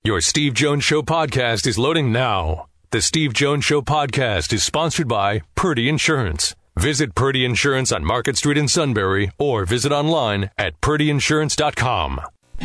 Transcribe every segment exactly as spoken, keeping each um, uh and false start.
Your Steve Jones Show podcast is loading now. The Steve Jones Show podcast is sponsored by Purdy Insurance. Visit Purdy Insurance on Market Street in Sunbury or visit online at purdy insurance dot com.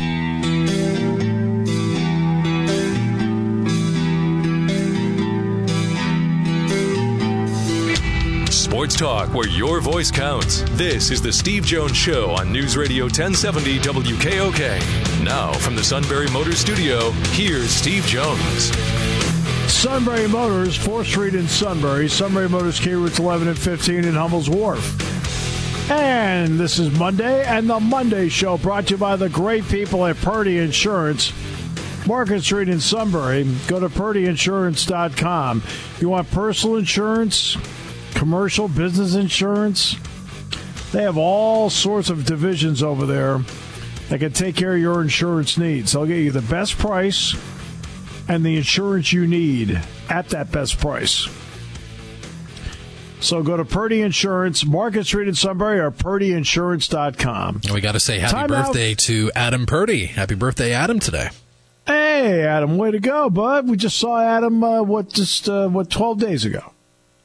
Sports talk where your voice counts. This is the Steve Jones Show on News Radio ten seventy W K O K. Now from the Sunbury Motors Studio, here's Steve Jones. Sunbury Motors, fourth Street in Sunbury. Sunbury Motors, Key Routes eleven and fifteen in Hummel's Wharf. And this is Monday, and the Monday Show brought to you by the great people at Purdy Insurance. Market Street in Sunbury. Go to purdy insurance dot com. If you want personal insurance, commercial, business insurance, they have all sorts of divisions over there that can take care of your insurance needs. They'll get you the best price and the insurance you need at that best price. So go to Purdy Insurance, Market Street in Sunbury, or purdy insurance dot com. We got to say happy Time birthday out. to Adam Purdy. Happy birthday, Adam, today. Hey, Adam, way to go, bud. We just saw Adam, uh, what, just, uh, what, twelve days ago.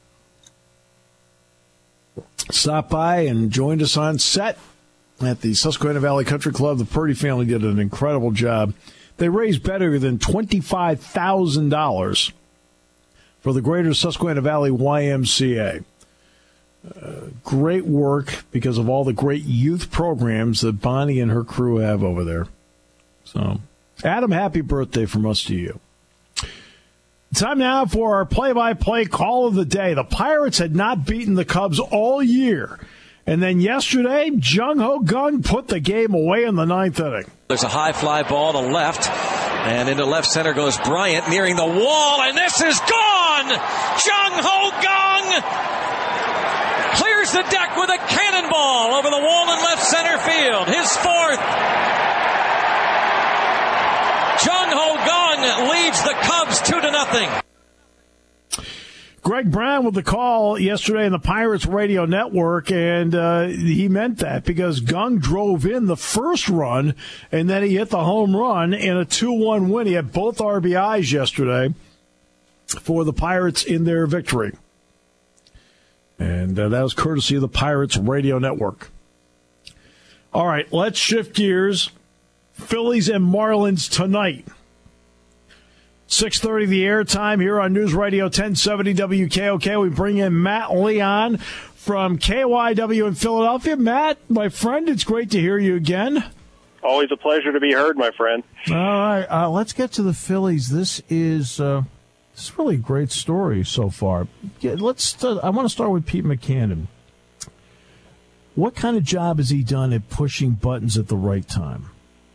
Stopped by and joined us on set at the Susquehanna Valley Country Club. The Purdy family did an incredible job. They raised better than twenty-five thousand dollars for the Greater Susquehanna Valley Y M C A. Uh, great work because of all the great youth programs that Bonnie and her crew have over there. So, Adam, happy birthday from us to you. Time now for our play-by-play call of the day. The Pirates had not beaten the Cubs all year. And then yesterday, Jung-Ho Kang put the game away in the ninth inning. There's a high fly ball to left, and into left center goes Bryant, nearing the wall, and this is gone! Jung-Ho Kang clears the deck with a cannonball over the wall in left center field. His fourth. Jung-Ho Kang leads the Cubs two to nothing. Greg Brown with the call yesterday in the Pirates radio network, and uh, he meant that because Kang drove in the first run, and then he hit the home run in a two one win. He had both R B Is yesterday for the Pirates in their victory. And uh, that was courtesy of the Pirates radio network. All right, let's shift gears. Phillies and Marlins tonight. six thirty the airtime here on News Radio ten seventy W K O K. We bring in Matt Leon from K Y W in Philadelphia. Matt, my friend, it's great to hear you again. Always a pleasure to be heard, my friend. All right, uh, let's get to the Phillies. This is uh, this is really a great story so far. Yeah, let's. Start, I want to start with Pete Mackanin. What kind of job has he done at pushing buttons at the right time?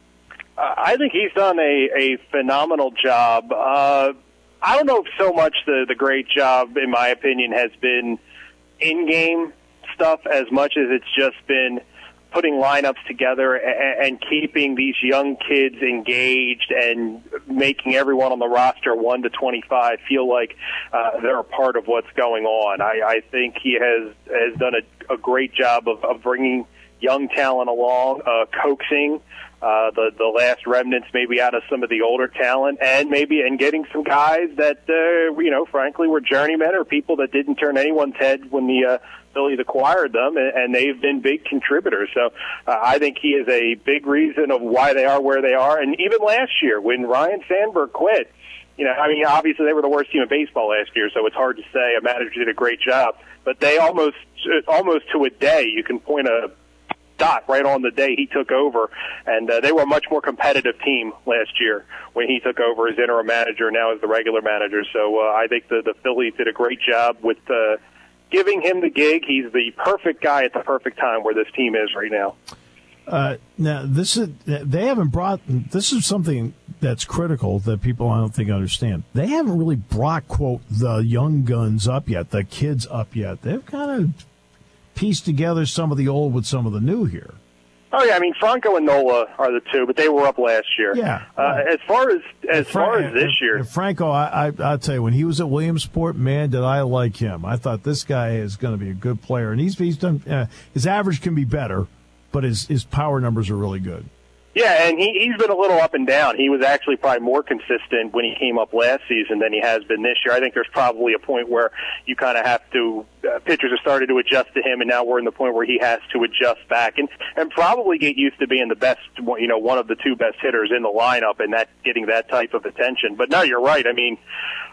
I think he's done a, a phenomenal job. Uh, I don't know if so much the, the great job, in my opinion, has been in-game stuff as much as it's just been putting lineups together and, and keeping these young kids engaged and making everyone on the roster one to twenty-five feel like uh, they're a part of what's going on. I, I think he has, has done a, a great job of, of bringing young talent along, uh, coaxing Uh, the the last remnants maybe out of some of the older talent, and maybe and getting some guys that uh, you know, frankly, were journeymen or people that didn't turn anyone's head when the uh, Phillies acquired them, and, and they've been big contributors. So uh, I think he is a big reason of why they are where they are. And even last year when Ryan Sandberg quit, you know, I mean, obviously they were the worst team in baseball last year, so it's hard to say. A manager did a great job, but they almost almost to a day you can point a dot right on the day he took over, and uh, they were a much more competitive team last year when he took over as interim manager, now as the regular manager. So uh, I think the, the Phillies did a great job with uh, giving him the gig. He's the perfect guy at the perfect time where this team is right now. Uh, now, this is they haven't brought. This is something that's critical that people I don't think understand. They haven't really brought, quote, the young guns up yet, the kids up yet. They've kind of pieced together some of the old with some of the new here. Oh yeah, I mean Franco and Nola are the two, but they were up last year. Yeah. Uh, right. As far as as Fra- far as this and, year, and Franco, I, I I'll tell you, when he was at Williamsport, man, did I like him. I thought this guy is going to be a good player, and he's he's done. Uh, his average can be better, but his his power numbers are really good. Yeah, and he, he's been a little up and down. He was actually probably more consistent when he came up last season than he has been this year. I think there's probably a point where you kind of have to, uh, pitchers have started to adjust to him, and now we're in the point where he has to adjust back and, and probably get used to being the best, you know, one of the two best hitters in the lineup and that getting that type of attention. But no, you're right. I mean,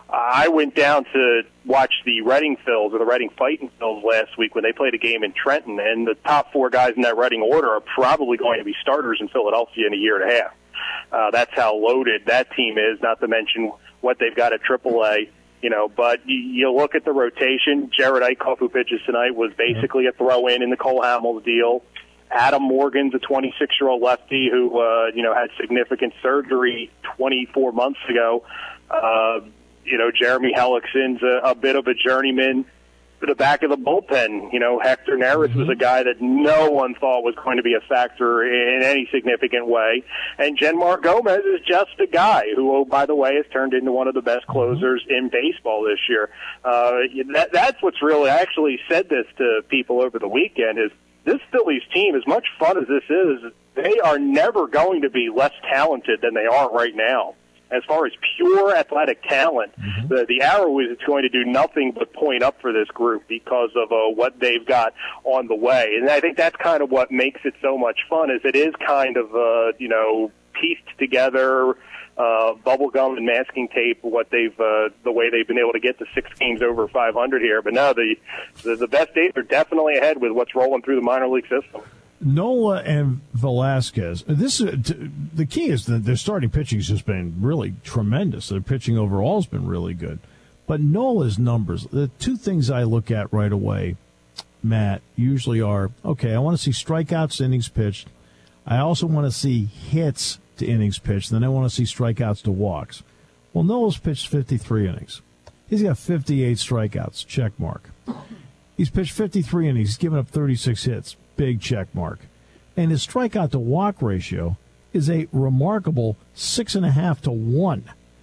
I went down to watch the Reading Phils, or the Reading Fighting Phils, last week when they played a game in Trenton, and the top four guys in that Reading order are probably going to be starters in Philadelphia in a year and a half. Uh, that's how loaded that team is, not to mention what they've got at triple A. You know, but you, you look at the rotation. Jared Eichhoff, who pitches tonight, was basically a throw-in in the Cole Hamels deal. Adam Morgan's a twenty-six-year-old lefty who, uh, you know, had significant surgery twenty-four months ago. Uh, You know, Jeremy Hellickson's a, a bit of a journeyman to the back of the bullpen. You know, Hector Neris was a guy that no one thought was going to be a factor in any significant way. And Genmar Gomez is just a guy who, oh, by the way, has turned into one of the best closers in baseball this year. Uh, that, that's what's really, I actually said this to people over the weekend, is this Phillies team, as much fun as this is, they are never going to be less talented than they are right now. As far as pure athletic talent, mm-hmm. the, the arrow is going to do nothing but point up for this group because of uh, what they've got on the way. And I think that's kind of what makes it so much fun, is it is kind of, uh, you know, pieced together, uh, bubblegum and masking tape, what they've, uh, the way they've been able to get to six games over five hundred here. But now the, the, the best days are definitely ahead with what's rolling through the minor league system. Nola and Velasquez. This is, the key is that their starting pitching has just been really tremendous. Their pitching overall has been really good. But Nola's numbers, the two things I look at right away, Matt, usually are, okay, I want to see strikeouts to innings pitched. I also want to see hits to innings pitched. Then I want to see strikeouts to walks. Well, Nola's pitched fifty-three innings. He's got fifty-eight strikeouts, check mark. He's pitched fifty-three innings. He's given up thirty-six hits. Big check mark. And his strikeout to walk ratio is a remarkable six and a half to one.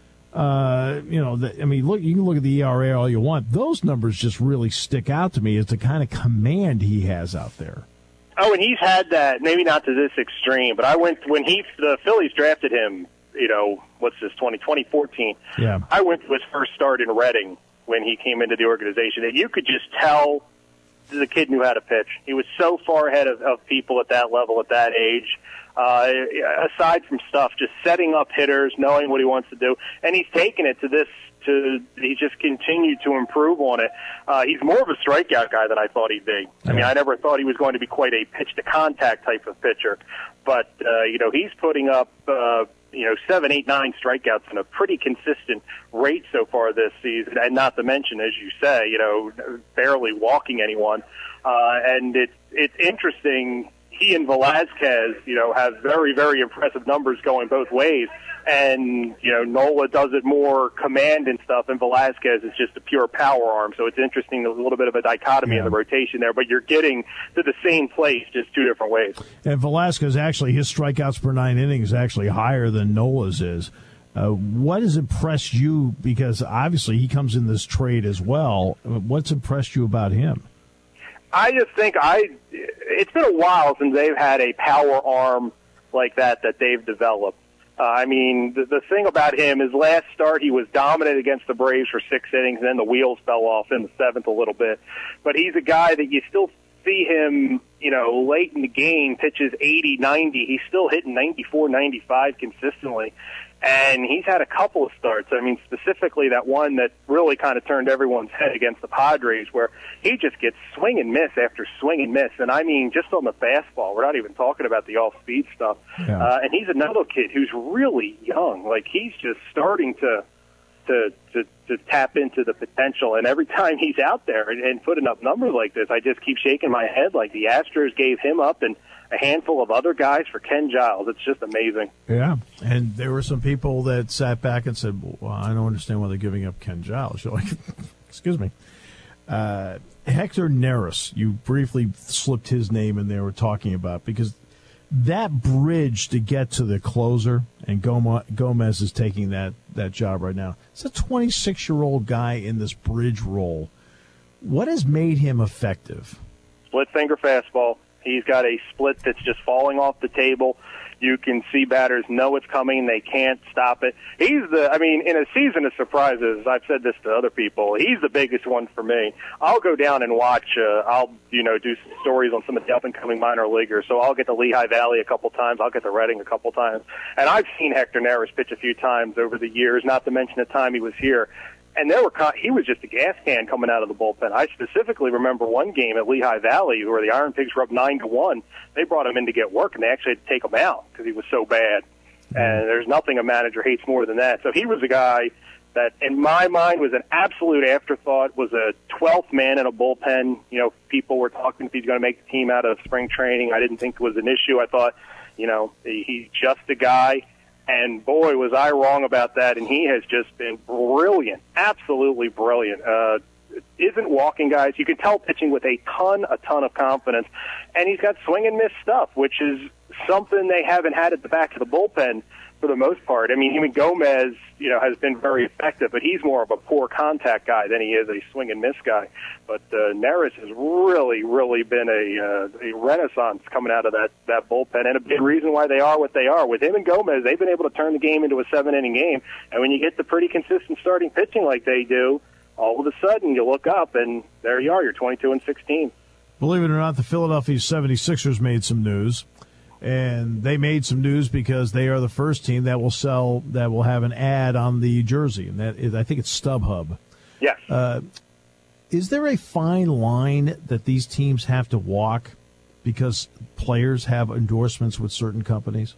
Uh, you know, the, I mean, look, you can look at the E R A all you want. Those numbers just really stick out to me as the kind of command he has out there. Oh, and he's had that, maybe not to this extreme, but I went, when he, the Phillies drafted him, you know, what's this, twenty, twenty fourteen. Yeah. I went to his first start in Reading when he came into the organization, and you could just tell the kid knew how to pitch. He was so far ahead of, of people at that level, at that age. Uh, aside from stuff, just setting up hitters, knowing what he wants to do, and he's taken it to this. To he just continued to improve on it. Uh, he's more of a strikeout guy than I thought he'd be. I mean, I never thought he was going to be quite a pitch to contact type of pitcher, but uh, you know, he's putting up uh, you know seven, eight, nine strikeouts in a pretty consistent rate so far this season, and not to mention, as you say, you know, barely walking anyone. Uh, and it's it's interesting. He and Velasquez, you know, have very, very impressive numbers going both ways. And, you know, Nola does it more command and stuff, and Velasquez is just a pure power arm. So it's interesting, there's a little bit of a dichotomy yeah. in the rotation there, but you're getting to the same place, just two different ways. And Velasquez, actually, his strikeouts per nine innings is actually higher than Nola's is. Uh, what has impressed you? Because obviously he comes in this trade as well. What's impressed you about him? I just think I. It's been a while since they've had a power arm like that that they've developed. Uh, I mean, the, the thing about him is last start he was dominant against the Braves for six innings, and then the wheels fell off in the seventh a little bit. But he's a guy that you still see him, you know, late in the game, pitches eighty, ninety. He's still hitting ninety-four, ninety-five consistently. And he's had a couple of starts. I mean, specifically that one that really kind of turned everyone's head against the Padres, where he just gets swing and miss after swing and miss. And I mean, just on the fastball. We're not even talking about the off-speed stuff. Yeah. Uh, and he's another kid who's really young. Like, he's just starting to to to, to tap into the potential. And every time he's out there and, and putting up numbers like this, I just keep shaking my head. Like, the Astros gave him up, and a handful of other guys for Ken Giles. It's just amazing. Yeah, and there were some people that sat back and said, well, I don't understand why they're giving up Ken Giles. You're like, excuse me. Uh, Hector Neris, you briefly slipped his name in there we're talking about, because that bridge to get to the closer, and Gomez is taking that, that job right now. It's a twenty-six-year-old guy in this bridge role. What has made him effective? Split finger fastball. He's got a split that's just falling off the table. You can see batters know it's coming. They can't stop it. He's the, I mean, in a season of surprises, I've said this to other people, he's the biggest one for me. I'll go down and watch, uh, I'll, you know, do some stories on some of the up-and-coming minor leaguers. So I'll get to Lehigh Valley a couple times. I'll get to Reading a couple times. And I've seen Hector Neris pitch a few times over the years, not to mention the time he was here. And there were he was just a gas can coming out of the bullpen. I specifically remember one game at Lehigh Valley where the Iron Pigs were up nine to one. They brought him in to get work, and they actually had to take him out because he was so bad. And there's nothing a manager hates more than that. So he was a guy that, in my mind, was an absolute afterthought. Was a twelfth man in a bullpen. You know, people were talking if he's going to make the team out of spring training. I didn't think it was an issue. I thought, you know, he's just a guy. And, boy, was I wrong about that, and he has just been brilliant, absolutely brilliant. Uh, isn't walking guys. You can tell pitching with a ton, a ton of confidence. And he's got swing and miss stuff, which is something they haven't had at the back of the bullpen for the most part. I mean, even Gomez, you know, has been very effective, but he's more of a poor contact guy than he is a swing and miss guy. But uh, Neris has really, really been a, uh, a renaissance coming out of that, that bullpen, and a big reason why they are what they are. With him and Gomez, they've been able to turn the game into a seven-inning game, and when you get the pretty consistent starting pitching like they do, all of a sudden you look up, and there you are, you're twenty-two and sixteen. Believe it or not, the Philadelphia seventy-sixers made some news. And they made some news because they are the first team that will sell, that will have an ad on the jersey. And that is, I think it's StubHub. Yes. Uh, is there a fine line that these teams have to walk because players have endorsements with certain companies?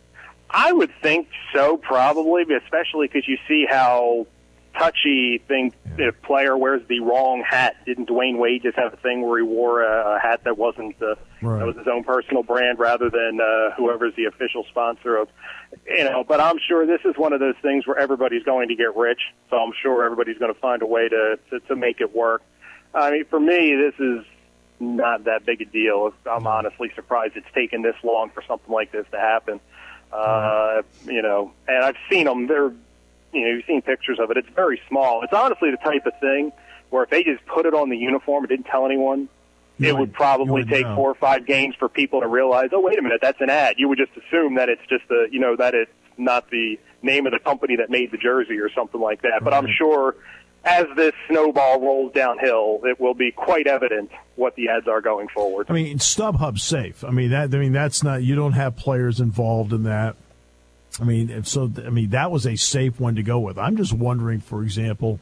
I would think so, probably, especially because you see how touchy thing yeah. if player wears the wrong hat. Didn't Dwayne Wade just have a thing where he wore a, a hat that wasn't uh, right. that was his own personal brand rather than uh, whoever's the official sponsor of, you know? But I'm sure this is one of those things where everybody's going to get rich, so I'm sure everybody's going to find a way to to, to make it work. I mean, for me, this is not that big a deal. I'm honestly surprised it's taken this long for something like this to happen. Uh, you know, and I've seen them. They're You know, you've seen pictures of it. It's very small. It's honestly the type of thing where if they just put it on the uniform and didn't tell anyone, you it would, would probably would take know. four or five games for people to realize, oh, wait a minute, that's an ad. You would just assume that it's just a, you know, that it's not the name of the company that made the jersey or something like that. Right. But I'm sure as this snowball rolls downhill, it will be quite evident what the ads are going forward. I mean, StubHub's safe. I mean, that. I mean, that's not. You don't have players involved in that. I mean, so I mean that was a safe one to go with. I'm just wondering, for example,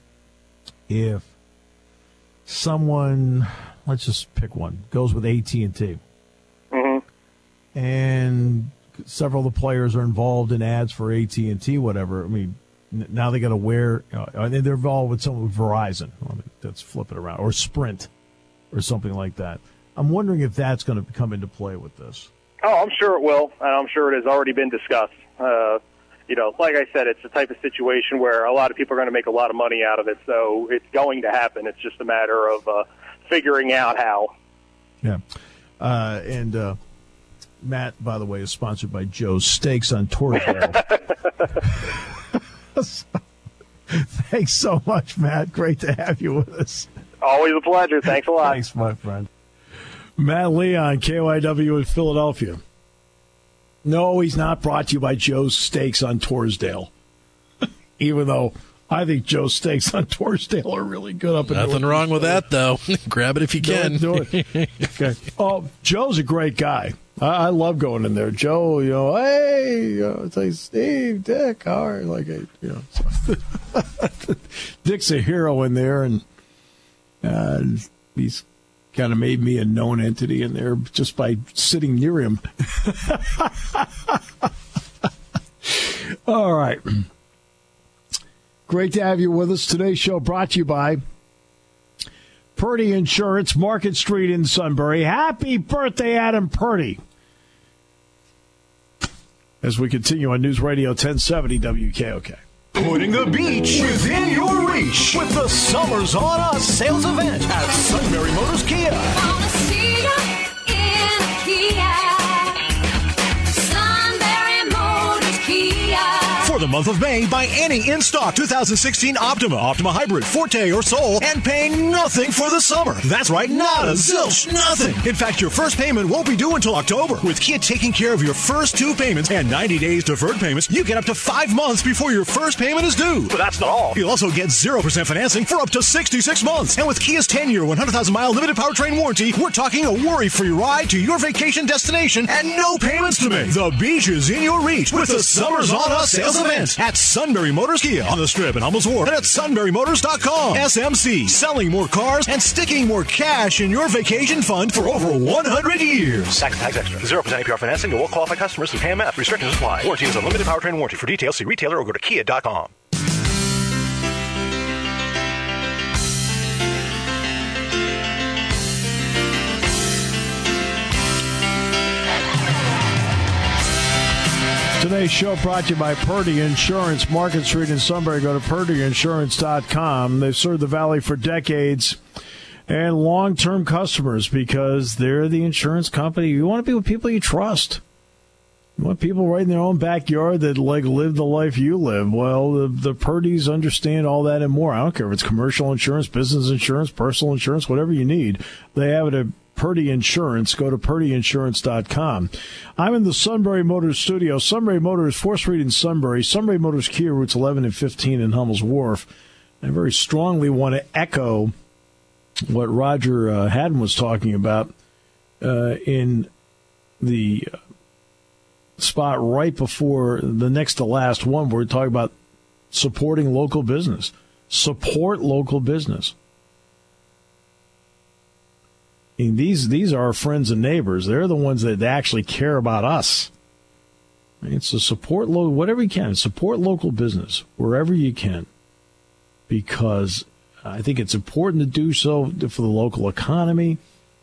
if someone, let's just pick one, goes with A T and T, mm-hmm. and several of the players are involved in ads for A T and T, whatever. I mean, now they got to wear, you know, and they're involved with someone with Verizon. I mean, let's flip it around, or Sprint, or something like that. I'm wondering if that's going to come into play with this. Oh, I'm sure it will, and I'm sure it has already been discussed. Uh, you know, like I said, it's the type of situation where a lot of people are going to make a lot of money out of it, so it's going to happen. It's just a matter of uh, figuring out how. Yeah. Uh, and uh, Matt, by the way, is sponsored by Joe's Steaks on Torresdale. So, thanks so much, Matt. Great to have you with us. Always a pleasure. Thanks a lot. Thanks, my friend. Matt Leon, K Y W in Philadelphia. No, he's not brought to you by Joe's Steaks on Torresdale. Even though I think Joe's Steaks on Torresdale are really good up in Nothing wrong with that, though. Grab it if you can. Do it. Do it. Okay. Oh, Joe's a great guy. I, I love going in there. Joe, you know, hey, you know, it's like Steve, Dick, how are you? Like, you know, Dick's a hero in there, and uh, he's kind of made me a known entity in there just by sitting near him. All right. Great to have you with us. Today's show brought to you by Purdy Insurance, Market Street in Sunbury. Happy birthday, Adam Purdy. As we continue on News Radio ten seventy W K O K. Putting the beach within your reach with the Summers on Us sales event at Sunbury Motors Kia. Wanna see ya in Kia. Sunbury Motors Kia. For the month of May, buy any in-stock two thousand sixteen Optima, Optima Hybrid, Forte, or Soul, and pay nothing for the summer. That's right, nada, zilch, nothing. In fact, your first payment won't be due until October. With Kia taking care of your first two payments and ninety days deferred payments, you get up to five months before your first payment is due. But that's not all. You'll also get zero percent financing for up to sixty-six months. And with Kia's ten-year, one hundred thousand mile limited powertrain warranty, we're talking a worry-free ride to your vacation destination and no payments to make. The beach is in your reach with the Summers on Us sales event at Sunbury Motors Kia on the Strip in Hummel's Wharf and at sunbury motors dot com. S M C, selling more cars and sticking more cash in your vacation fund for over one hundred years. Tax tax extra. zero percent A P R financing to all qualified customers through K M F. Restrictions apply. Warranty is a limited powertrain warranty. For details, see retailer or go to kia dot com. Today's show brought to you by Purdy Insurance, Market Street in Sunbury. Go to purdy insurance dot com. They've served the Valley for decades and long-term customers because they're the insurance company. You want to be with people you trust. You want people right in their own backyard that like live the life you live. Well, the, the Purdys understand all that and more. I don't care if it's commercial insurance, business insurance, personal insurance, whatever you need. They have it at Purdy Insurance. Go to purdy insurance dot com. I'm in the Sunbury Motors studio. Sunbury Motors, fourth Street in Sunbury. Sunbury Motors Kia, routes eleven and fifteen in Hummel's Wharf. I very strongly want to echo what Roger uh, Haddon was talking about uh, in the spot right before the next to last one, where we're talking about supporting local business. Support local business. I mean, these these are our friends and neighbors. They're the ones that actually care about us. It's a support lo- whatever you can. Support local business wherever you can, because I think it's important to do so for the local economy.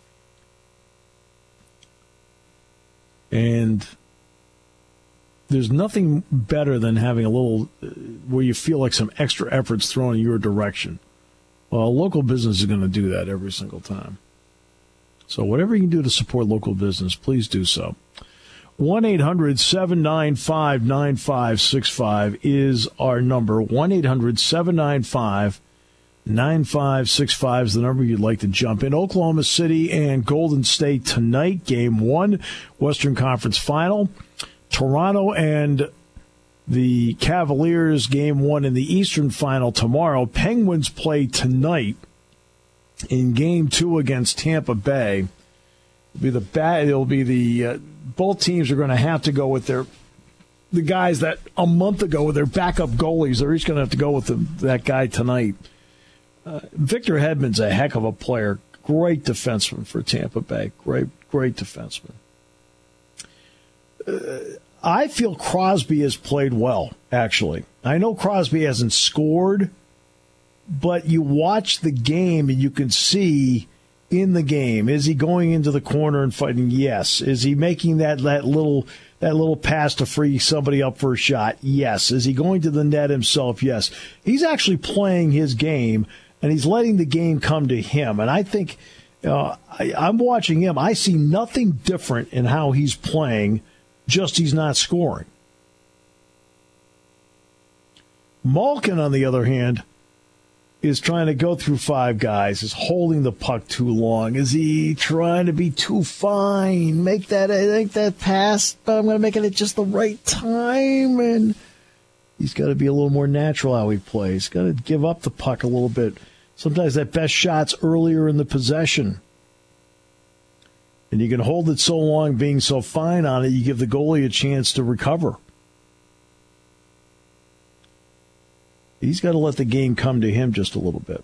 And there's nothing better than having a little where you feel like some extra effort's thrown in your direction. Well, a local business is going to do that every single time. So whatever you can do to support local business, please do so. one eight hundred seven nine five nine five six five is our number. one eight hundred seven nine five nine five six five is the number you'd like to jump in. Oklahoma City and Golden State tonight, game one, Western Conference Final. Toronto and the Cavaliers, game one in the Eastern Final tomorrow. Penguins play tonight in game two against Tampa Bay. It'll be the bad. It'll be the uh, both teams are going to have to go with their the guys that a month ago with their backup goalies. They're each going to have to go with the, that guy tonight. Uh, Victor Hedman's a heck of a player. Great defenseman for Tampa Bay. Great, great defenseman. Uh, I feel Crosby has played well, actually. I know Crosby hasn't scored, but you watch the game and you can see in the game, is he going into the corner and fighting? Yes. Is he making that, that little that little pass to free somebody up for a shot? Yes. Is he going to the net himself? Yes. He's actually playing his game, and he's letting the game come to him. And I think uh, I, I'm watching him. I see nothing different in how he's playing, just he's not scoring. Malkin, on the other hand, is trying to go through five guys, is holding the puck too long. Is he trying to be too fine? Make that, make that pass, but I'm going to make it at just the right time. And he's got to be a little more natural how he plays. He's got to give up the puck a little bit. Sometimes that best shot's earlier in the possession. And you can hold it so long, being so fine on it, you give the goalie a chance to recover. He's got to let the game come to him just a little bit.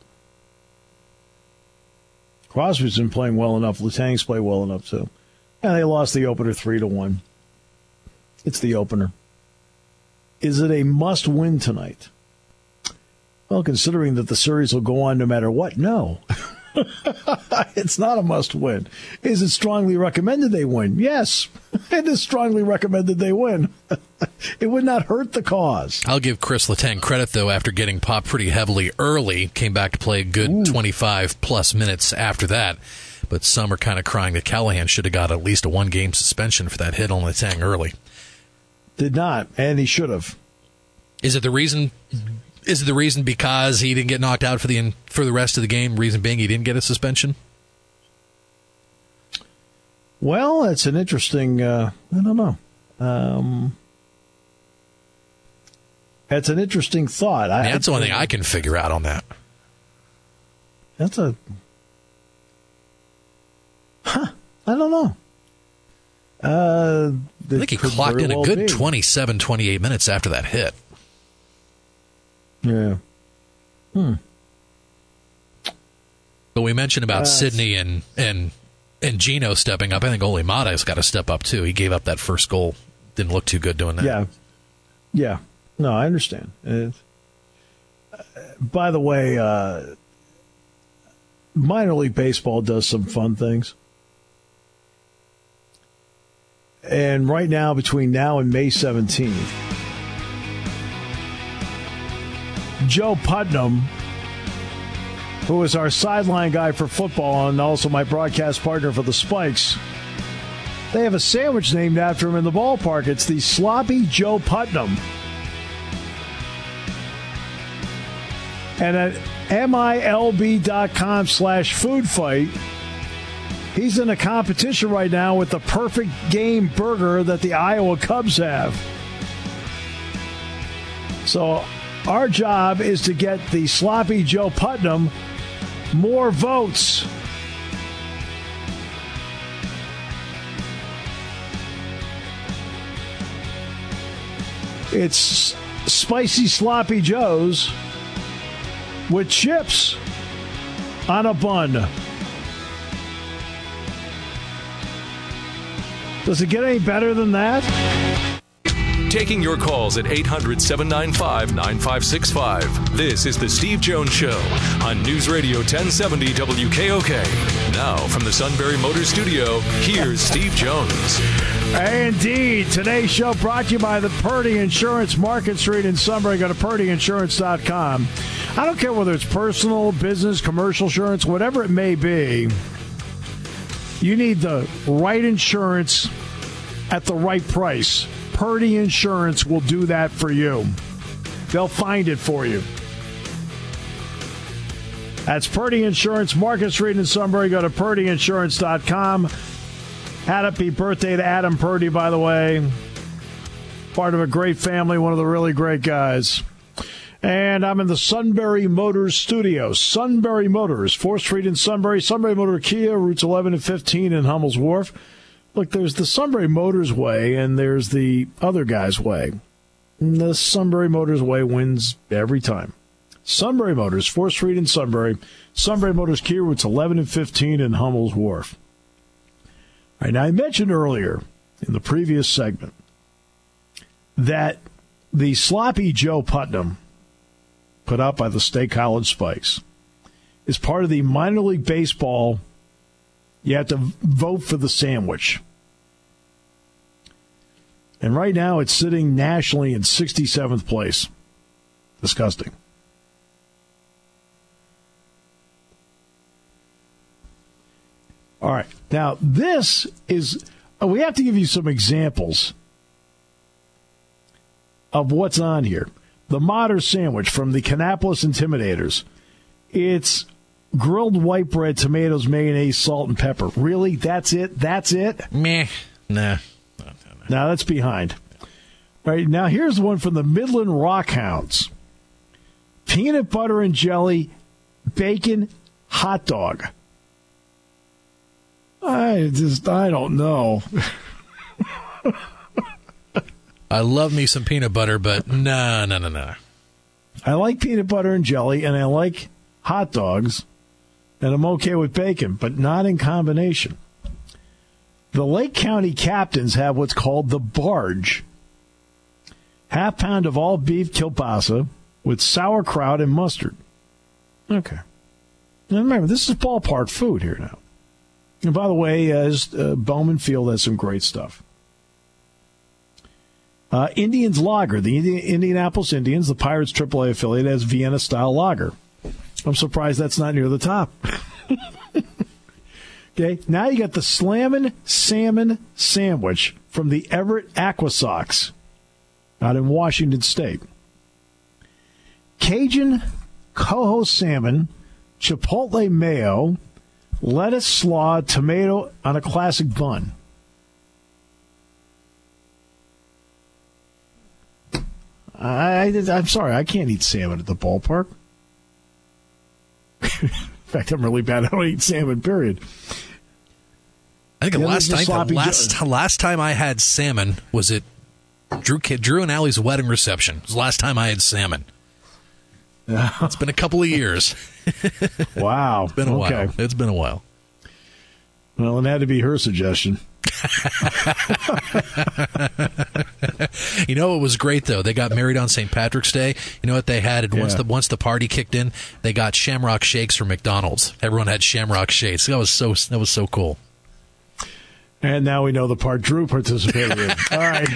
Crosby's been playing well enough. Letang's played well enough, too. And they lost the opener three to one. It's the opener. Is it a must-win tonight? Well, considering that the series will go on no matter what, no. It's not a must-win. Is it strongly recommended they win? Yes. It is strongly recommended they win. It would not hurt the cause. I'll give Chris Letang credit, though, after getting popped pretty heavily early. Came back to play a good twenty-five-plus minutes after that. But some are kind of crying that Callahan should have got at least a one-game suspension for that hit on Letang early. Did not, and he should have. Is it the reason? Is it the reason because he didn't get knocked out for the for the rest of the game? Reason being he didn't get a suspension. Well, that's an interesting. Uh, I don't know. Um, that's an interesting thought. I, I mean, that's I, the only thing I can figure out on that. That's a. Huh. I don't know. Uh, I think he clocked in a well good be. twenty-seven, twenty-eight minutes after that hit. Yeah. Hmm. But we mentioned about Uh, Sidney and, and and Gino stepping up. I think Ole Mata's got to step up, too. He gave up that first goal. Didn't look too good doing that. Yeah. Yeah. No, I understand. Uh, by the way, uh, minor league baseball does some fun things. And right now, between now and May seventeenth, Joe Putnam, who is our sideline guy for football and also my broadcast partner for the Spikes, they have a sandwich named after him in the ballpark. It's the Sloppy Joe Putnam. And at M I L B dot com slash food fight, he's in a competition right now with the perfect game burger that the Iowa Cubs have. So our job is to get the Sloppy Joe Putnam more votes. It's Spicy Sloppy Joes with chips on a bun. Does it get any better than that? Taking your calls at eight hundred, seven nine five, nine five six five. This is the Steve Jones Show on News Radio ten seventy W K O K. Now from the Sunbury Motors Studio, here's Steve Jones. Indeed. Today's show brought to you by the Purdy Insurance, Market Street in Sunbury. Go to purdy insurance dot com. I don't care whether it's personal, business, commercial insurance, whatever it may be. You need the right insurance at the right price. Purdy Insurance will do that for you. They'll find it for you. That's Purdy Insurance, Market Street in Sunbury. Go to purdy insurance dot com. Happy birthday to Adam Purdy, by the way. Part of a great family, one of the really great guys. And I'm in the Sunbury Motors studio. Sunbury Motors, fourth Street in Sunbury. Sunbury Motor Kia, routes eleven and fifteen in Hummel's Wharf. Look, there's the Sunbury Motors way, and there's the other guy's way. And the Sunbury Motors way wins every time. Sunbury Motors, fourth Street in Sunbury. Sunbury Motors Kia, routes eleven and fifteen in Hummel's Wharf. All right, now, I mentioned earlier in the previous segment that the Sloppy Joe Putnam, put out by the State College Spikes, is part of the minor league baseball. You have to vote for the sandwich. And right now it's sitting nationally in sixty-seventh place. Disgusting. All right. Now, this is, we have to give you some examples of what's on here. The Mater sandwich from the Kannapolis Intimidators. It's grilled white bread, tomatoes, mayonnaise, salt, and pepper. Really? That's it? That's it? Meh. Nah. Now that's behind. All right, now here's one from the Midland Rockhounds. Peanut butter and jelly, bacon, hot dog. I just, I don't know. I love me some peanut butter, but no, no, no, no. I like peanut butter and jelly, and I like hot dogs, and I'm okay with bacon, but not in combination. The Lake County Captains have what's called the Barge. Half pound of all beef kielbasa with sauerkraut and mustard. Okay. Now remember, this is ballpark food here now. And by the way, as uh, Bowman Field has some great stuff. Uh, Indians Lager. The Indi- Indianapolis Indians, the Pirates triple A affiliate, has Vienna-style lager. I'm surprised that's not near the top. Okay, now you got the Slammin' Salmon Sandwich from the Everett Aqua Sox out in Washington State. Cajun coho salmon, chipotle mayo, lettuce, slaw, tomato on a classic bun. I, I'm sorry, I can't eat salmon at the ballpark. In fact, I'm really bad. I don't eat salmon, period. I think the last time, the last, jo- last time I had salmon was at Drew, Drew and Allie's wedding reception. It was the last time I had salmon. It's been a couple of years. Wow. It's been a okay. while. It's been a while. Well, it had to be her suggestion. You know, it was great though. They got married on Saint Patrick's Day. You know what they had? And once Yeah. the once the party kicked in, they got Shamrock Shakes from McDonald's. Everyone had Shamrock Shakes. That was so that was so cool. And now we know the part Drew participated in. All right.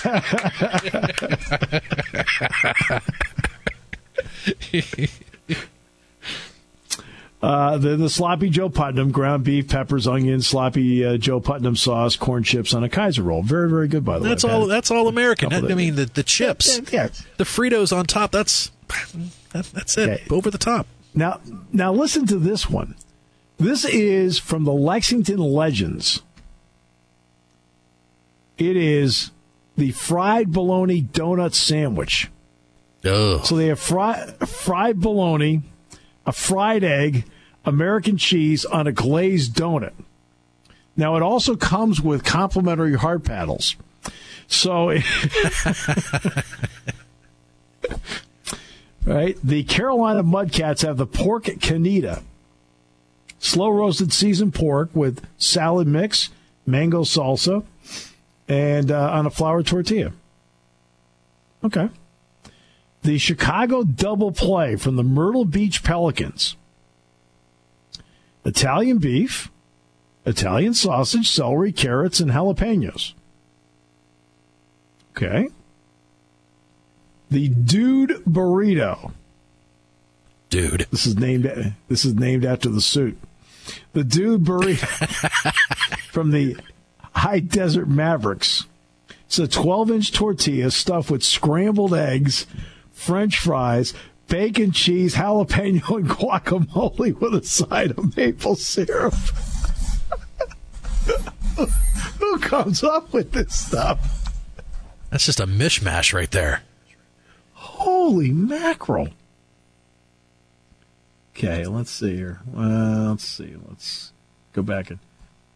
Uh, the, the sloppy Joe Putnam, ground beef, peppers, onions, sloppy uh, Joe Putnam sauce, corn chips on a Kaiser roll. Very, very good, by the That's way. all. That's all American. I, Couple I of- mean, the the chips, Yeah, yeah. the Fritos on top. That's that, that's it. Okay. Over the top. Now, now listen to this one. This is from the Lexington Legends. It is the fried bologna donut sandwich. Oh, So they have fri- fried bologna, a fried egg, American cheese on a glazed donut. Now, it also comes with complimentary heart paddles. So, right, the Carolina Mudcats have the pork canita, slow roasted seasoned pork with salad mix, mango salsa, and uh, on a flour tortilla. Okay. The Chicago Double Play from the Myrtle Beach Pelicans. Italian beef, Italian sausage, celery, carrots, and jalapenos. Okay. The Dude Burrito. dude. This is named this is named after the suit. The Dude Burrito from the High Desert Mavericks. It's a twelve-inch tortilla stuffed with scrambled eggs, French fries, bacon, cheese, jalapeno, and guacamole with a side of maple syrup. Who comes up with this stuff? That's just a mishmash right there. Holy mackerel. Okay, let's see here. Uh, let's see. Let's go back and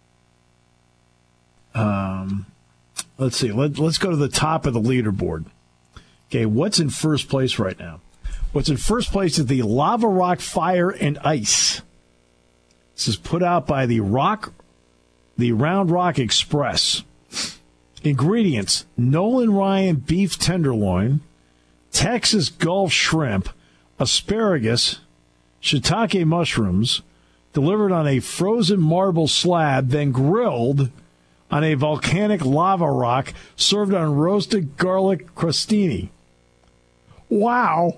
um, let's see. Let, let's go to the top of the leaderboard. Okay, what's in first place right now? What's in first place is the Lava Rock Fire and Ice. This is put out by the Rock, the Round Rock Express. Ingredients: Nolan Ryan beef tenderloin, Texas Gulf shrimp, asparagus, shiitake mushrooms, delivered on a frozen marble slab, then grilled on a volcanic lava rock, served on roasted garlic crostini. Wow.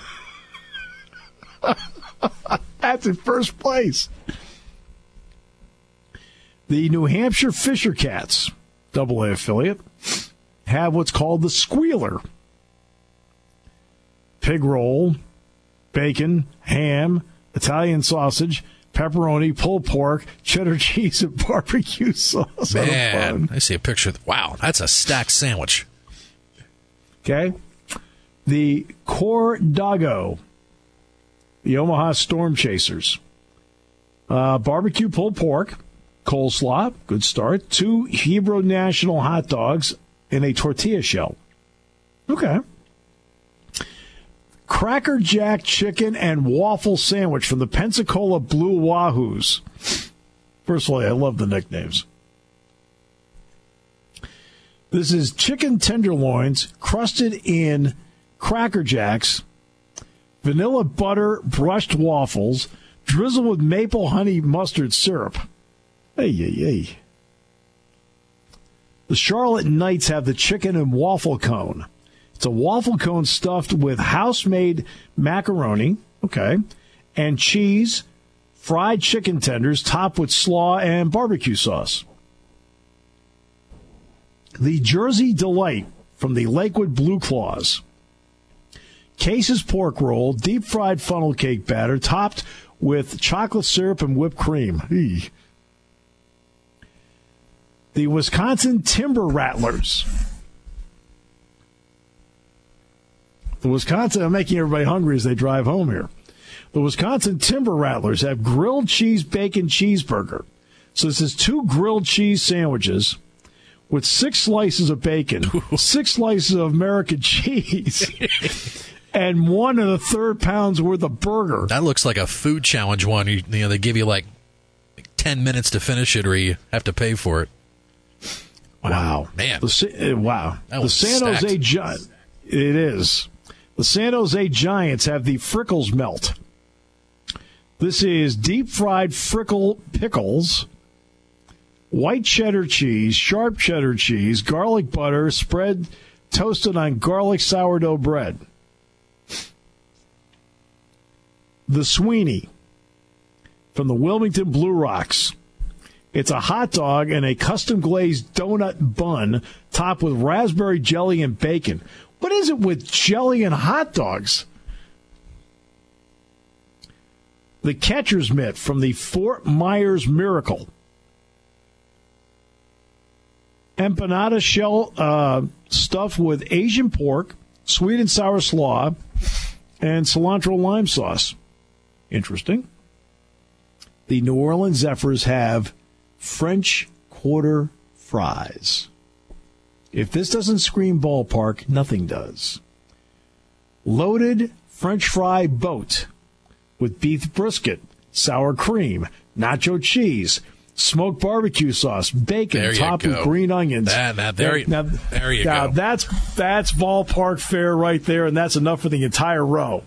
That's in first place. The New Hampshire Fisher Cats, double A affiliate, have what's called the Squealer. Pig roll, bacon, ham, Italian sausage, pepperoni, pulled pork, cheddar cheese, and barbecue sauce. on a Man, bun. I see a picture. Of, wow, that's a stacked sandwich. Okay. The Cordago, the Omaha Storm Chasers. Uh, barbecue pulled pork, coleslaw, good start. Two Hebrew National hot dogs in a tortilla shell. Okay. Cracker Jack chicken and waffle sandwich from the Pensacola Blue Wahoos. First of all, I love the nicknames. This is chicken tenderloins crusted in Cracker Jacks, vanilla butter brushed waffles, drizzled with maple honey mustard syrup. Hey, hey, hey. The Charlotte Knights have the chicken and waffle cone. It's a waffle cone stuffed with house-made macaroni, okay, and cheese, fried chicken tenders topped with slaw and barbecue sauce. The Jersey Delight from the Lakewood Blue Claws. Case's pork roll, deep fried funnel cake batter, topped with chocolate syrup and whipped cream. Eey. The Wisconsin Timber Rattlers. The Wisconsin, I'm making everybody hungry as they drive home here. The Wisconsin Timber Rattlers have grilled cheese bacon cheeseburger. So this is two grilled cheese sandwiches with six slices of bacon, six slices of American cheese, and one and a third pounds worth of burger. That looks like a food challenge one. You, you know, they give you like ten minutes to finish it, or you have to pay for it. Wow, man! The, uh, wow, that the was San stacked. Jose Giants. It is. The San Jose Giants have the Frickles Melt. This is deep fried Frickle pickles, white cheddar cheese, sharp cheddar cheese, garlic butter, spread toasted on garlic sourdough bread. The Sweeney from the Wilmington Blue Rocks. It's a hot dog and a custom glazed donut bun topped with raspberry jelly and bacon. What is it with jelly and hot dogs? The Catcher's Mitt from the Fort Myers Miracle. Empanada shell uh, stuffed with Asian pork, sweet and sour slaw, and cilantro lime sauce. Interesting. The New Orleans Zephyrs have French Quarter fries. If this doesn't scream ballpark, nothing does. Loaded French fry boat with beef brisket, sour cream, nacho cheese, smoked barbecue sauce, bacon There you topped go. with green onions. That- that- there you- now, there you now, go. That's that's ballpark fare right there, and that's enough for the entire row.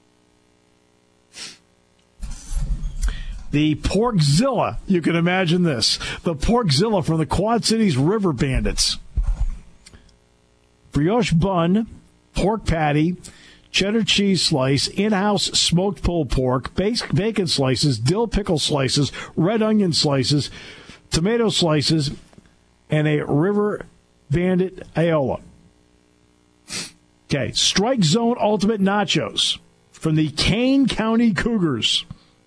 The Porkzilla, you can imagine this. The Porkzilla from the Quad Cities River Bandits. Brioche bun, pork patty, cheddar cheese slice, in-house smoked pulled pork, bacon slices, dill pickle slices, red onion slices, tomato slices, and a River Bandit Aola. Okay, Strike Zone Ultimate Nachos from the Kane County Cougars.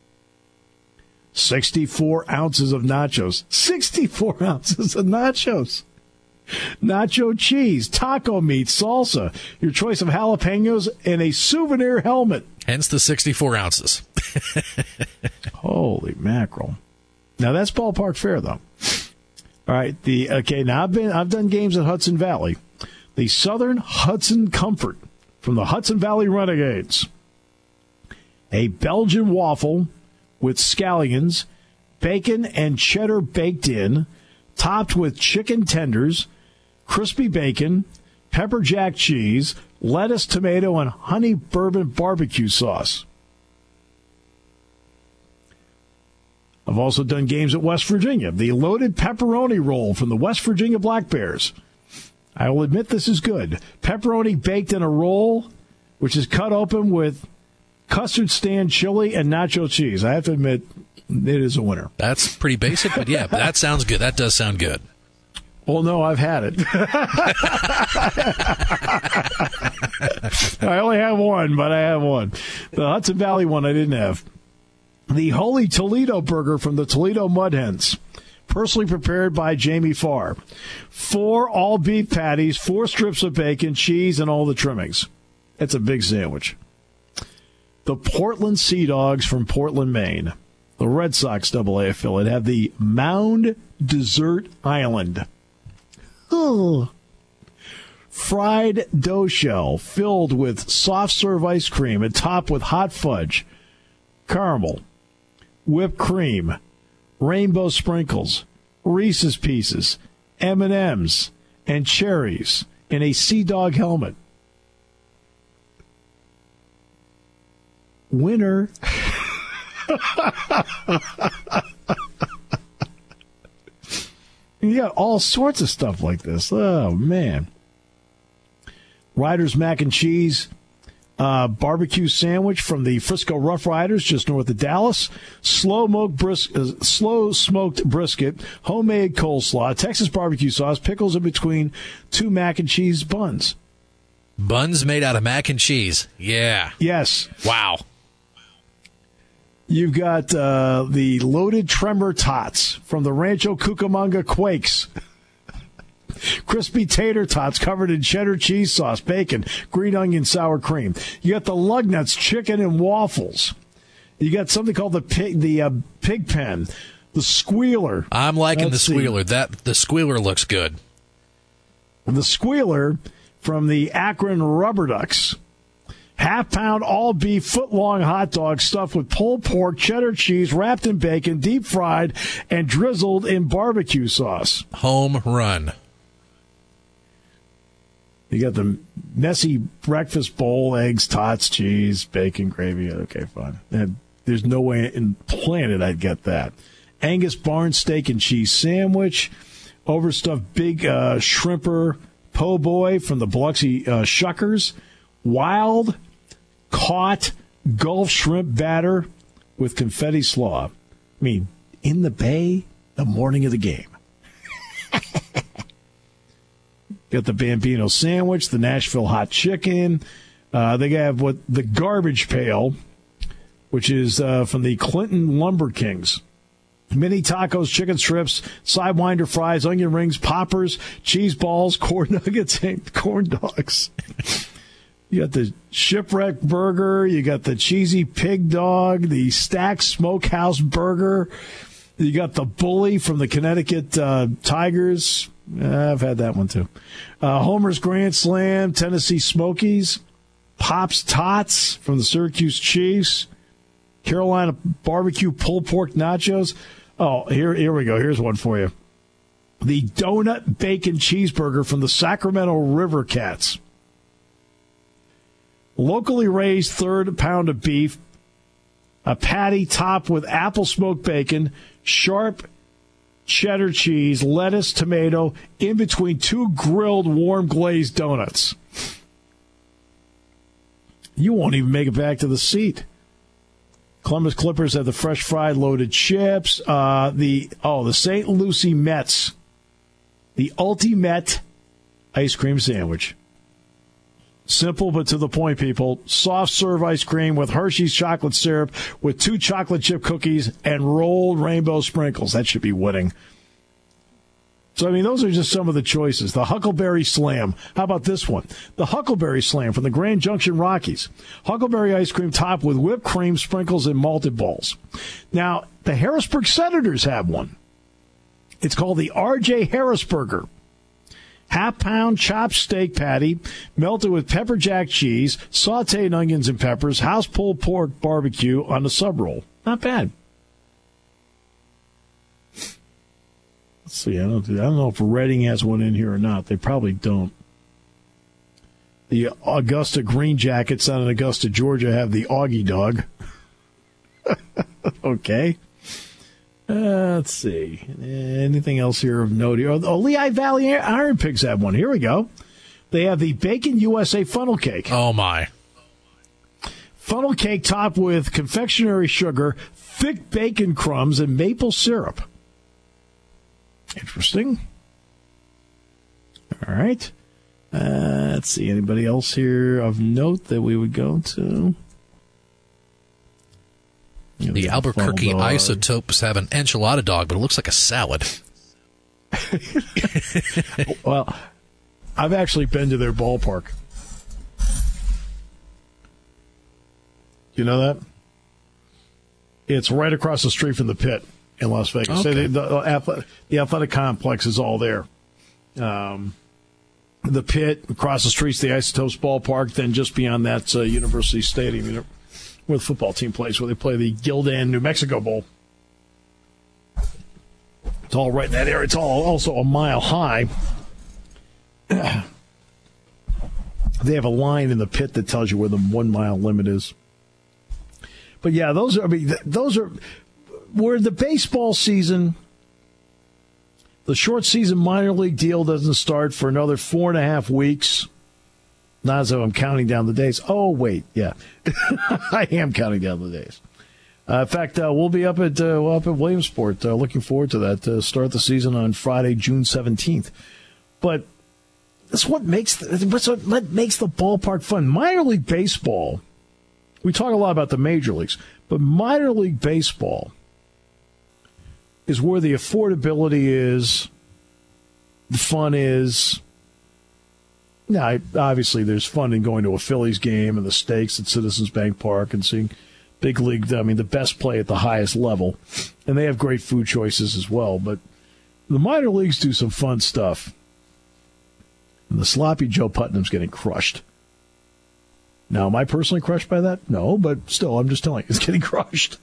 sixty-four ounces of nachos. sixty-four ounces of nachos. Nacho cheese, taco meat, salsa, your choice of jalapenos, and a souvenir helmet. Hence the sixty-four ounces. Holy mackerel! Now that's ballpark fare, though. All right, the okay. Now I've been I've done games at Hudson Valley. The Southern Hudson Comfort from the Hudson Valley Renegades. A Belgian waffle with scallions, bacon and cheddar baked in, topped with chicken tenders, crispy bacon, pepper jack cheese, lettuce, tomato, and honey bourbon barbecue sauce. I've also done games at West Virginia. The loaded pepperoni roll from the West Virginia Black Bears. I will admit this is good. Pepperoni baked in a roll, which is cut open with custard stand chili and nacho cheese. I have to admit, it is a winner. That's pretty basic, but yeah, that sounds good. That does sound good. Well, no, I've had it. I only have one, but I have one. The Hudson Valley one I didn't have. The Holy Toledo Burger from the Toledo Mud Hens. Personally prepared by Jamie Farr. Four all-beef patties, four strips of bacon, cheese, and all the trimmings. It's a big sandwich. The Portland Sea Dogs from Portland, Maine. The Red Sox double A affiliate have the Mound Dessert Island. Ugh. Fried dough shell filled with soft serve ice cream and topped with hot fudge, caramel, whipped cream, rainbow sprinkles, Reese's Pieces, M and M's, and cherries in a Sea Dog helmet. Winner. You got all sorts of stuff like this. Oh, man. Riders Mac and Cheese uh, barbecue sandwich from the Frisco Rough Riders, just north of Dallas. Slow smoked, bris- uh, slow smoked brisket, homemade coleslaw, Texas barbecue sauce, pickles in between two mac and cheese buns. Buns made out of mac and cheese. Yeah. Yes. Wow. You've got uh, the loaded Tremor Tots from the Rancho Cucamonga Quakes. Crispy tater tots covered in cheddar cheese sauce, bacon, green onion, sour cream. You got the lug nuts, chicken and waffles. You got something called the pig, the uh, pig pen, the squealer. I'm liking Let's the squealer. see. That the squealer looks good. The squealer from the Akron Rubber Ducks. Half pound all beef foot long hot dog stuffed with pulled pork, cheddar cheese, wrapped in bacon, deep fried, and drizzled in barbecue sauce. Home run. You got the messy breakfast bowl, eggs, tots, cheese, bacon, gravy. Okay, fine. And there's no way in planet I'd get that. Angus barn steak and cheese sandwich, overstuffed big uh, shrimper po' boy from the Biloxi uh, Shuckers, wild caught Gulf shrimp batter with confetti slaw. I mean, in the bay the morning of the game. Got the Bambino sandwich, the Nashville hot chicken. Uh, they have what the garbage pail, which is uh, from the Clinton Lumber Kings. Mini tacos, chicken strips, sidewinder fries, onion rings, poppers, cheese balls, corn nuggets, and corn dogs. You got the shipwreck burger. You got the cheesy pig dog, the stacked smokehouse burger. You got the bully from the Connecticut uh, Tigers. Uh, I've had that one too. Uh, Homer's Grand Slam, Tennessee Smokies, Pop's Tots from the Syracuse Chiefs, Carolina Barbecue Pulled Pork Nachos. Oh, here, here we go. Here's one for you. The Donut Bacon Cheeseburger from the Sacramento River Cats. Locally raised third pound of beef, a patty topped with apple smoked bacon, sharp cheddar cheese, lettuce, tomato, in between two grilled warm glazed donuts. You won't even make it back to the seat. Columbus Clippers have the fresh fried loaded chips. Uh, the oh, the Saint Lucie Mets, the Ultimate ice cream sandwich. Simple but to the point, people. Soft serve ice cream with Hershey's chocolate syrup with two chocolate chip cookies and rolled rainbow sprinkles. That should be winning. So, I mean, those are just some of the choices. The Huckleberry Slam. How about this one? The Huckleberry Slam from the Grand Junction Rockies. Huckleberry ice cream topped with whipped cream, sprinkles, and malted balls. Now, the Harrisburg Senators have one. It's called the R J Harrisburger. Half-pound chopped steak patty, melted with pepper jack cheese, sautéed onions and peppers, house pulled pork barbecue on the sub roll. Not bad. Let's see. I don't. I don't know if Reading has one in here or not. They probably don't. The Augusta Green Jackets out in Augusta, Georgia, have the Augie Dog. Okay. Uh, let's see. Anything else here of note here? Oh, Lehigh Valley Iron Pigs have one. Here we go. They have the Bacon U S A funnel cake. Oh, my. Funnel cake topped with confectionery sugar, thick bacon crumbs, and maple syrup. Interesting. All right. Uh, let's see. Anybody else here of note that we would go to? The Albuquerque Isotopes have an enchilada dog, but it looks like a salad. Well, I've actually been to their ballpark. You know that? It's right across the street from the Pit in Las Vegas. Okay. So the, the, athletic, the athletic complex is all there. Um, the Pit, across the street's the Isotopes ballpark, then just beyond that, uh, University Stadium, you know, where the football team plays, where they play the Gildan New Mexico Bowl. It's all right in that area. It's all also a mile high. They have a line in the Pit that tells you where the one mile limit is. But yeah, those are. I mean, those are where the baseball season. The short season minor league deal doesn't start for another four and a half weeks. Not as though I'm counting down the days. Oh, wait, yeah. I am counting down the days. Uh, in fact, uh, we'll be up at uh, up at Williamsport. Uh, looking forward to that. Uh, start the season on Friday, June seventeenth. But that's what makes the, that's what makes the ballpark fun. Minor League Baseball, we talk a lot about the major leagues, but minor league baseball is where the affordability is, the fun is. Now, obviously, there's fun in going to a Phillies game and the stakes at Citizens Bank Park and seeing big league, I mean, the best play at the highest level. And they have great food choices as well. But the minor leagues do some fun stuff. And the sloppy Joe Putnam's getting crushed. Now, am I personally crushed by that? No, but still, I'm just telling you, it's getting crushed.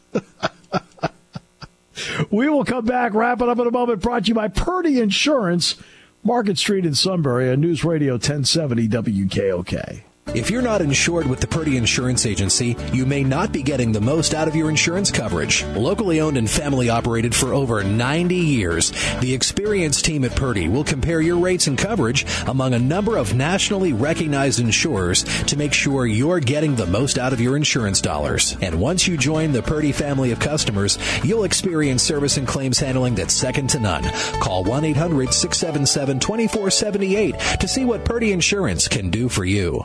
We will come back, wrap it up in a moment, brought to you by Purdy Insurance, Market Street in Sunbury, on News Radio ten seventy W K O K. If you're not insured with the Purdy Insurance Agency, you may not be getting the most out of your insurance coverage. Locally owned and family operated for over ninety years, the experienced team at Purdy will compare your rates and coverage among a number of nationally recognized insurers to make sure you're getting the most out of your insurance dollars. And once you join the Purdy family of customers, you'll experience service and claims handling that's second to none. Call one eight hundred six seven seven two four seven eight to see what Purdy Insurance can do for you.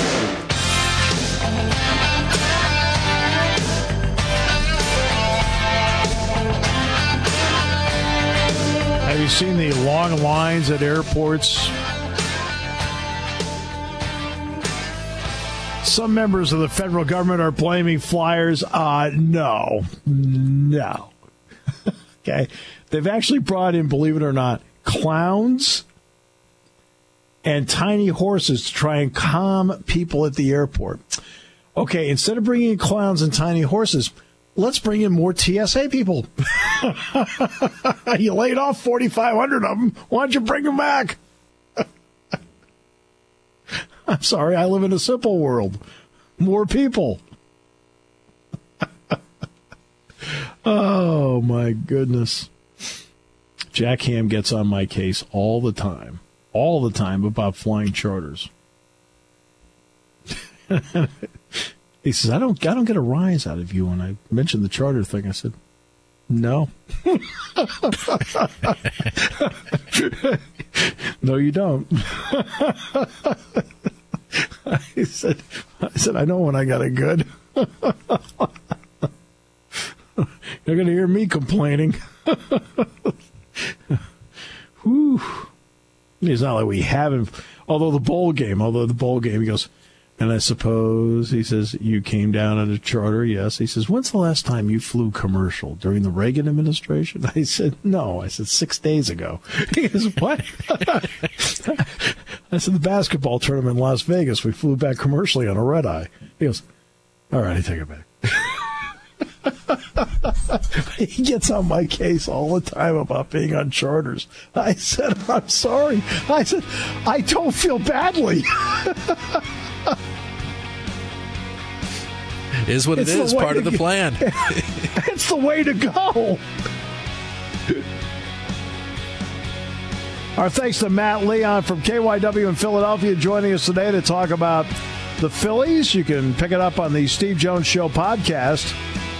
Have you seen the long lines at airports? Some members of the federal government are blaming flyers. Uh, no. No. Okay. They've actually brought in, believe it or not, clowns and tiny horses to try and calm people at the airport. Okay, instead of bringing in clowns and tiny horses, let's bring in more T S A people. You laid off forty-five hundred of them. Why don't you bring them back? I'm sorry, I live in a simple world. More people. Oh, my goodness. Jack Ham gets on my case all the time. All the time about flying charters. He says, I don't I don't get a rise out of you when I mentioned the charter thing. I said, no. No, you don't. I said, I said, I know when I got it good. You're going to hear me complaining. Whew. It's not like we haven't, although the bowl game, although the bowl game, he goes, and I suppose, he says, you came down on a charter, yes. He says, when's the last time you flew commercial? During the Reagan administration? I said, no. I said, six days ago. He goes, what? I said, the basketball tournament in Las Vegas, we flew back commercially on a red eye. He goes, all right, I take it back. He gets on my case all the time about being on charters. I said, I'm sorry. I said, I don't feel badly. Is what it's it is, part of the plan. It's the way to go. Our thanks to Matt Leon from K Y W in Philadelphia joining us today to talk about the Phillies. You can pick it up on the Steve Jones Show podcast.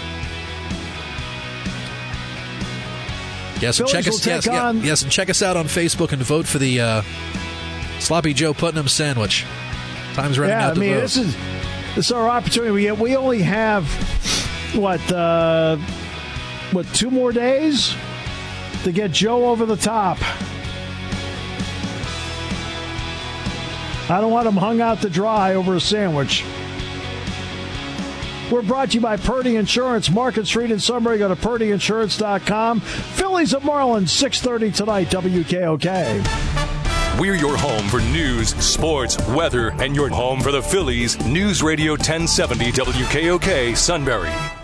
Yes, and check us. Yes, yeah, yes, and check us out on Facebook and vote for the uh, Sloppy Joe Putnam sandwich. Time's running yeah, out to I mean, vote. this is this is our opportunity. We we only have what uh, what two more days to get Joe over the top. I don't want him hung out to dry over a sandwich. We're brought to you by Purdy Insurance, Market Street in Sunbury. Go to purdy insurance dot com. Phillies at Marlins, six thirty tonight, W K O K. We're your home for news, sports, weather, and your home for the Phillies. News Radio ten seventy W K O K, Sunbury.